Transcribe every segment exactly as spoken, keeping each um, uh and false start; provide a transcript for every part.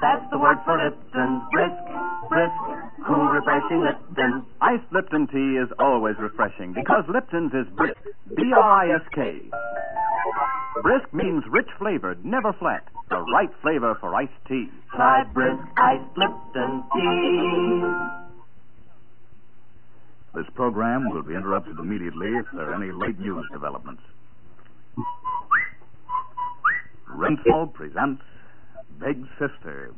That's the word for Lipton. Brisk, brisk, cool, refreshing Lipton. Iced Lipton tea is always refreshing because Lipton's is brisk. B R I S K. Brisk means rich flavored, never flat. The right flavor for iced tea. Try brisk iced Lipton tea. This program will be interrupted immediately if there are any late news developments. Rinso presents Big Sister.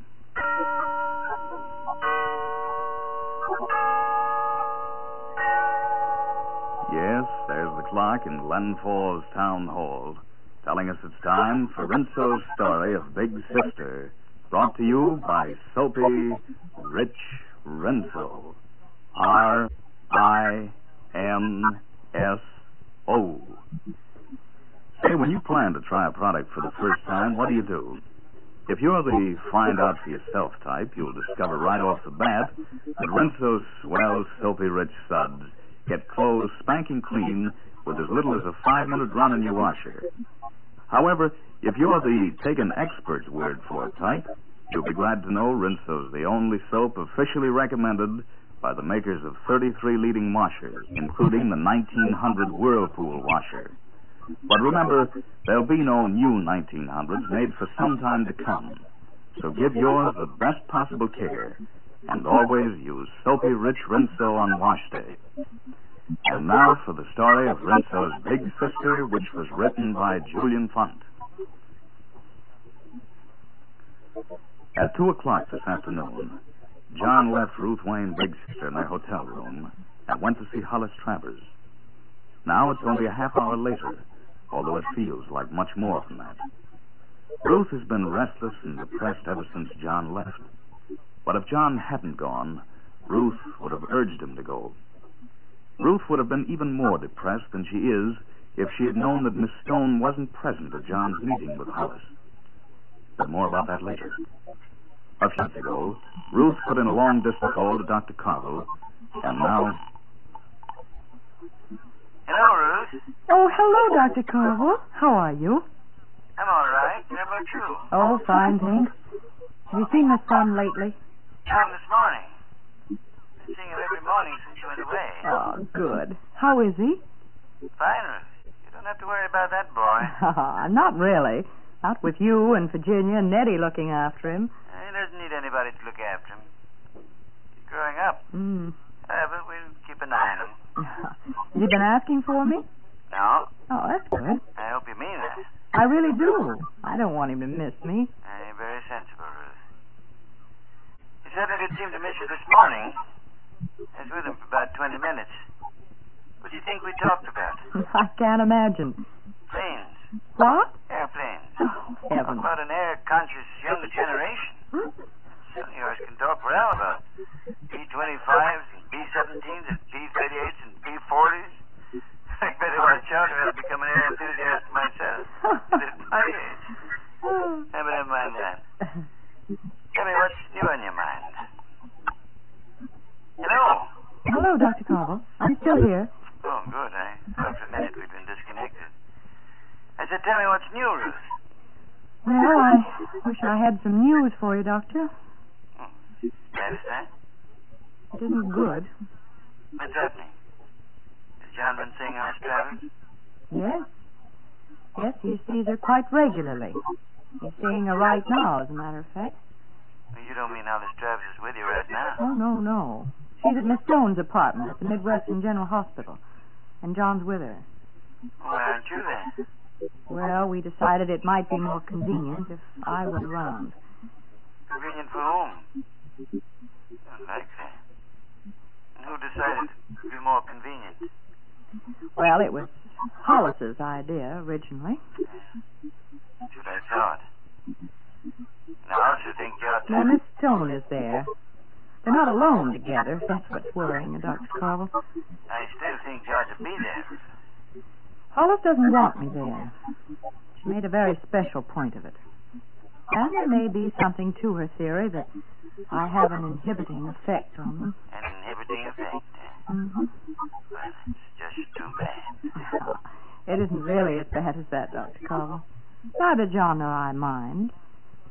Yes, there's the clock in Glen Falls Town Hall, telling us it's time for Rinso's story of Big Sister, brought to you by Soapy Rich Rinso. R I N S O. Say, when you plan to try a product for the first time, what do you do? If you're the find-out-for-yourself type, you'll discover right off the bat that Rinso's swell, soapy rich suds get clothes spanking clean with as little as a five-minute run in your washer. However, if you're the take-an-expert's word for it type, you'll be glad to know Rinso's the only soap officially recommended by the makers of thirty-three leading washers, including the nineteen hundred Whirlpool washer. But remember, there'll be no new nineteen hundreds made for some time to come. So give yours the best possible care, and always use Soapy Rich Rinso on wash day. And now for the story of Rinso's Big Sister, which was written by Julian Funt. At two o'clock this afternoon, John left Ruth Wayne Big Sister in their hotel room and went to see Hollis Travers. Now it's only a half hour later, although it feels like much more than that. Ruth has been restless and depressed ever since John left. But if John hadn't gone, Ruth would have urged him to go. Ruth would have been even more depressed than she is if she had known that Miss Stone wasn't present at John's meeting with Hollis. But more about that later. A few months ago, Ruth put in a long-distance call to Doctor Carville, and now... Hello, Ruth. Oh, hello, Doctor Carville. How are you? I'm all right. How about you? Oh, fine, thanks. Have you seen the son lately? Come this morning. Been seeing him every morning since you went away. Oh, good. How is he? Fine, Ruth. You don't have to worry about that boy. Not really. Not with you and Virginia and Nettie looking after him. He doesn't need anybody to look after him. He's growing up. Mm. Uh, but we'll keep an eye on him. Has he been asking for me? No. Oh, that's good. I hope you mean that. I really do. I don't want him to miss me. Uh, you're very sensible, Ruth. He certainly did seem to miss you this morning. I was with him for about twenty minutes. What do you think we talked about? I can't imagine. Planes. What? Airplanes. Oh, Talk heavens. about an air-conscious younger generation. Some of yours can talk for hell about B twenty-fives and B seventeens and P thirty-eights and P forties. I better watch out or I'll become an air enthusiast myself. At my age. Now, but never mind that. Tell me what's new on your mind. Hello. Hello, Doctor Carville. I'm still here. Oh, good. I thought for a minute we'd been disconnected. I said, tell me what's new, Ruth. Well, I wish I had some news for you, Doctor. Oh, bad as that? It isn't good. What's happening? Has John been seeing Hollis Travers? Yes. Yes, he sees her quite regularly. He's seeing her right now, as a matter of fact. Well, you don't mean Hollis Travers is with you right now? Oh, no, no. She's at Miss Stone's apartment at the Midwestern General Hospital. And John's with her. Why aren't you there? Well, we decided it might be more convenient if I were around. Convenient for whom? I like that. And who decided it would be more convenient? Well, it was Hollis's idea, originally. Yeah. That's what I thought. And I also think you ought to... Now, Miss Stone is there. They're not alone together. That's what's worrying you, Doctor Carville. I still think you ought to be there. Hollis doesn't want me there. She made a very special point of it. And there may be something to her theory that I have an inhibiting effect on them. An inhibiting effect, eh? Mm-hmm. Well, it's just too bad. It isn't really as bad as that, Doctor Carville. Neither John nor I mind.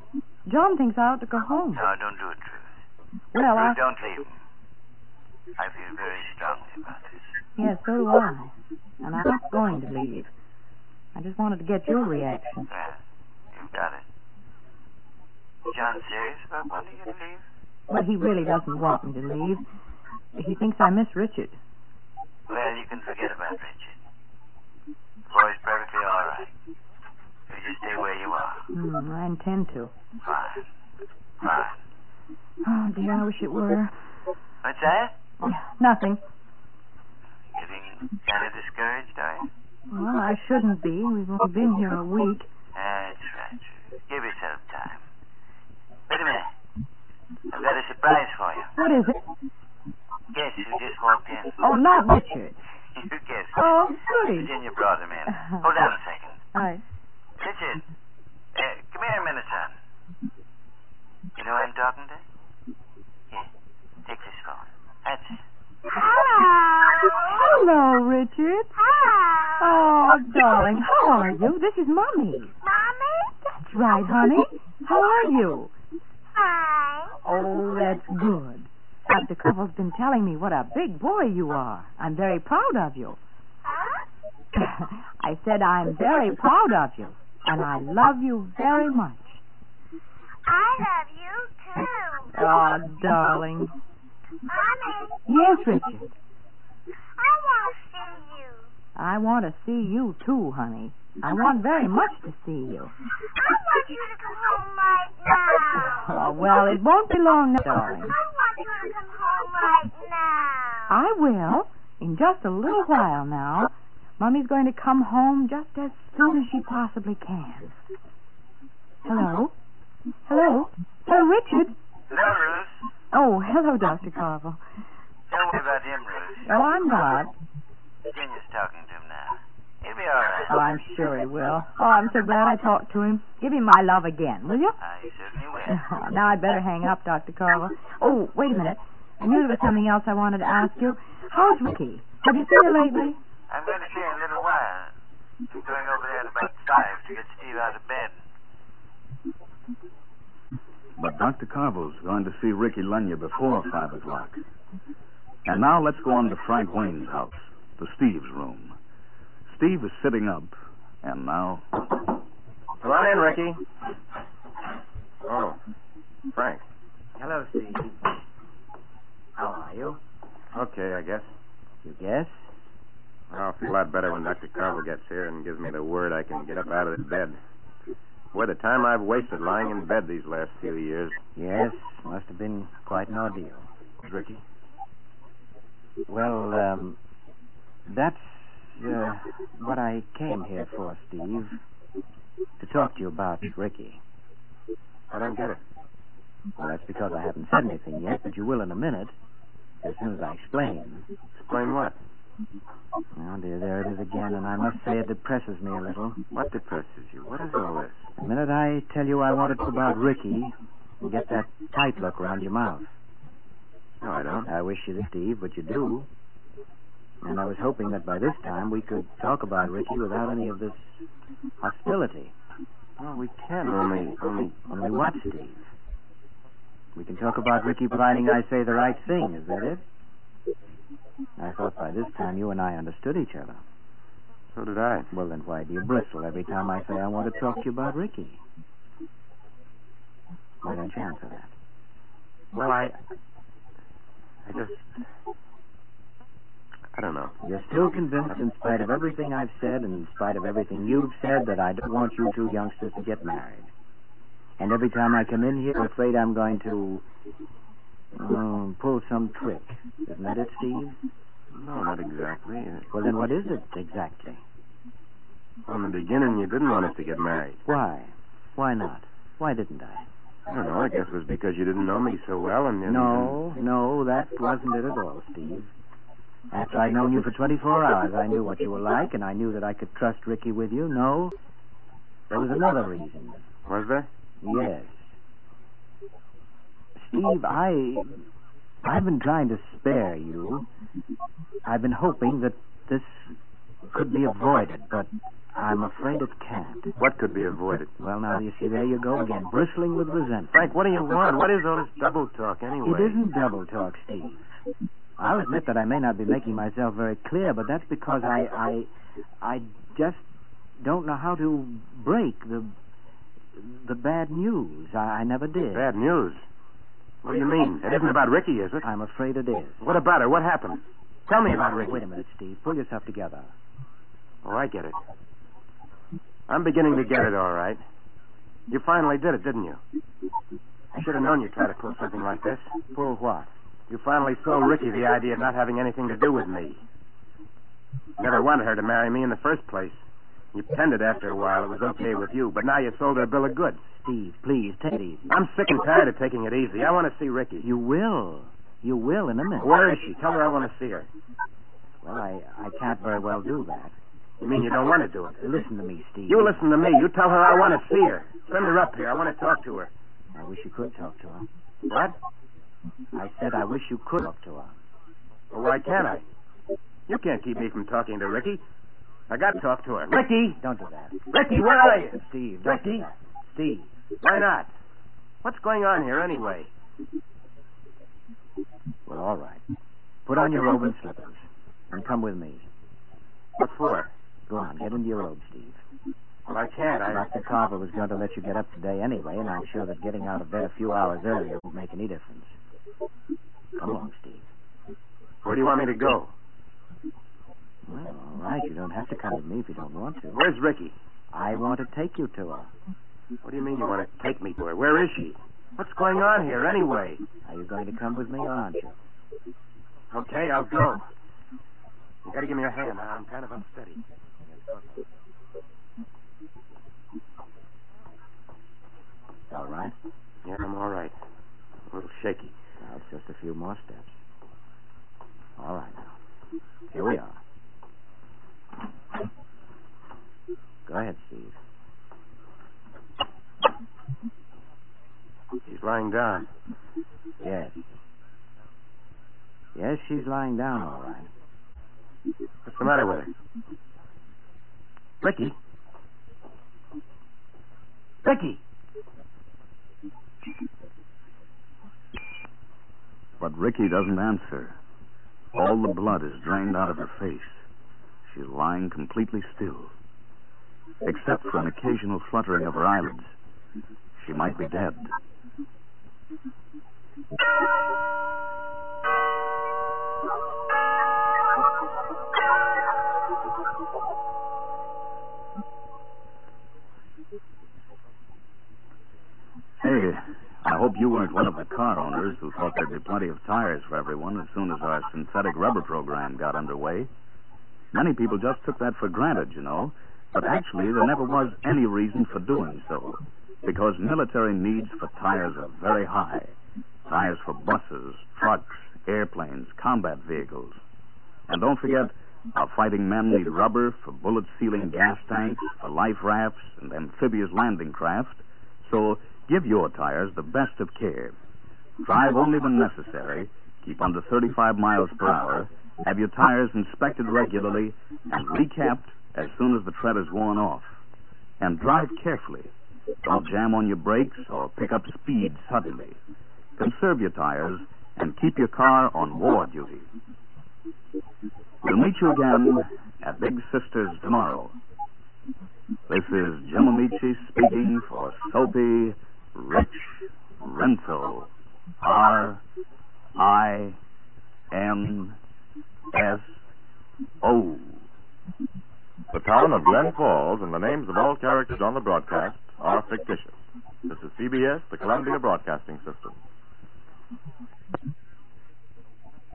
John thinks I ought to go home. No, don't do it, Ruth. Well, I... Ruth, don't leave him. I feel very strongly about this. Yes, so do I. And I'm not going to leave. I just wanted to get your reaction. Yeah, you've got it. Is John serious about wanting you to leave? But he really doesn't want me to leave. He thinks I miss Richard. Well, you can forget about Richard. The boy's perfectly all right. You just stay where you are. Hmm, I intend to. Fine. Fine. Oh, dear, I wish it were. What's that? Nothing. Getting kind of discouraged, are you? Well, I shouldn't be. We've only been here a week. That's right. Give yourself time. Wait a minute. I've got a surprise for you. What is it? Guess who just walked in? Oh, not Richard. You guessed it. Oh, goody. Virginia brought him in. Hold on a second. All right. Richard, uh, come here a minute, son. You know who I'm talking to? Here, take this phone. That's it. Hello, Richard. Oh, darling, how are you? This is Mommy. Mommy? That's right, honey. How are you? Fine. Oh, that's good. Doctor Couple's been telling me what a big boy you are. I'm very proud of you. Huh? I said I'm very proud of you, and I love you very much. I love you, too. Oh, darling. Mommy, Yes, Richard. I want to see you. I want to see you, too, honey. I want very much to see you. I want you to come home right now. Oh, well, it won't be long now, darling. I want you to come home right now. I will. In just a little while now. Mummy's going to come home just as soon as she possibly can. Hello? Hello? Hello, Richard? Hello, Ruth. Oh, hello, Doctor Carvel. Don't worry about him, Ruth. Oh, I'm not. Virginia's talking to him now. He'll be all right. Oh, I'm sure he will. Oh, I'm so glad I talked to him. Give him my love again, will you? I certainly will. Oh, now I'd better hang up, Doctor Carvel. Oh, wait a minute. I knew there was something else I wanted to ask you. How's Ricky? Have you seen her lately? I'm going to see her in a little while. I'm going over there at about five to get Steve out of bed. But Doctor Carvel's going to see Ricky Lenya before five o'clock. And now let's go on to Frank Wayne's house, to Steve's room. Steve is sitting up, and now... Come on in, Ricky. Oh, Frank. Hello, Steve. How are you? Okay, I guess. You guess? I'll feel a lot better when Doctor Carvel gets here and gives me the word I can get up out of this bed. Boy, the time I've wasted lying in bed these last few years. Yes, must have been quite an ordeal. Ricky? Well, um, that's uh, what I came here for, Steve. To talk to you about Ricky. I don't get it. Well, that's because I haven't said anything yet, but you will in a minute, as soon as I explain. Explain what? Oh, dear, there it is again, and I must say it depresses me a little. What depresses you? What is all this? The minute I tell you I want to talk about Ricky, you get that tight look around your mouth. No, I don't. I wish you did, Steve, but you do. And I was hoping that by this time we could talk about Ricky without any of this hostility. Well, we can, only... Only, only what, Steve? We can talk about Ricky providing I say the right thing, is that it? I thought by this time you and I understood each other. So did I. Well, then why do you bristle every time I say I want to talk to you about Ricky? Why don't you answer that? Well, I... I just... I don't know. You're still convinced, in spite of everything I've said, and in spite of everything you've said, that I don't want you two youngsters to get married. And every time I come in here, I'm afraid I'm going to um, pull some trick. Isn't that it, Steve? No, not exactly. Well, then what is it exactly? From the beginning, you didn't want us to get married. Why? Why not? Why didn't I? I don't know. I guess it was because you didn't know me so well, and then... No, no, that wasn't it at all, Steve. After I'd known you for twenty-four hours, I knew what you were like, and I knew that I could trust Ricky with you. No, there was another reason. Was there? Yes. Steve, I... I've been trying to spare you. I've been hoping that this could be avoided, but I'm afraid it can't. What could be avoided? Well, now, you see, there you go again, bristling with resentment. Frank, what do you want? What is all this double talk anyway? It isn't double talk, Steve. I'll admit that I may not be making myself very clear, but that's because I, I, I just don't know how to break the, the bad news. I, I never did. Bad news? What do you mean? It isn't about Ricky, is it? I'm afraid it is. What about her? What happened? Tell me about Ricky. Wait a minute, Steve. Pull yourself together. Oh, I get it. I'm beginning to get it, all right. You finally did it, didn't you? I should have known you'd try to pull something like this. Pull what? You finally sold Ricky the idea of not having anything to do with me. You never wanted her to marry me in the first place. You pretended after a while it was okay with you, but now you sold her a bill of goods. Steve, please, take it easy. I'm sick and tired of taking it easy. I want to see Ricky. You will. You will in a minute. Where is she? Tell her I want to see her. Well, I, I can't very well do that. You mean you don't want to do it? Listen to me, Steve. You listen to me. You tell her I want to see her. Send her up here. I want to talk to her. I wish you could talk to her. What? I said I wish you could talk to her. Well, why can't I? You can't keep me from talking to Ricky. I got to talk to her. Ricky! Don't do that. Ricky, where are you? Steve, don't Ricky? do that. Steve. Why not? What's going on here anyway? Well, all right. Put on your robe and slippers and come with me. What for? Go on, get into your robe, Steve. Well, I can't. I... Doctor Carver was going to let you get up today anyway, and I'm sure that getting out of bed a few hours earlier won't make any difference. Come along, Steve. Where do you want me to go? Well, all right. You don't have to come with me if you don't want to. Where's Ricky? I want to take you to her. What do you mean you want to take me to her? Where is she? What's going on here anyway? Are you going to come with me or aren't you? Okay, I'll go. You got to give me your hand. I'm kind of unsteady. All right? Yeah, I'm all right. A little shaky. Now, it's just a few more steps. All right, now. Here we are. Go ahead, Steve. She's lying down. Yes. Yes, she's lying down, all right. What's the matter with her? Ricky? Ricky! But Ricky doesn't answer. All the blood is drained out of her face. She's lying completely still. Except for an occasional fluttering of her eyelids. She might be dead. Hey, I hope you weren't one of the car owners who thought there'd be plenty of tires for everyone as soon as our synthetic rubber program got underway. Many people just took that for granted, you know, but actually there never was any reason for doing so, because military needs for tires are very high. Tires for buses, trucks, airplanes, combat vehicles. And don't forget, our fighting men need rubber for bullet-sealing gas tanks, for life rafts, and amphibious landing craft. So give your tires the best of care. Drive only when necessary, keep under thirty-five miles per hour, have your tires inspected regularly, and recapped as soon as the tread is worn off. And drive carefully. Don't jam on your brakes or pick up speed suddenly. Conserve your tires and keep your car on war duty. We'll meet you again at Big Sisters tomorrow. This is Jim Amici speaking for Soapy Rich Renso. R I N S O. The town of Glen Falls and the names of all characters on the broadcast are fictitious. This is C B S, the Columbia Broadcasting System.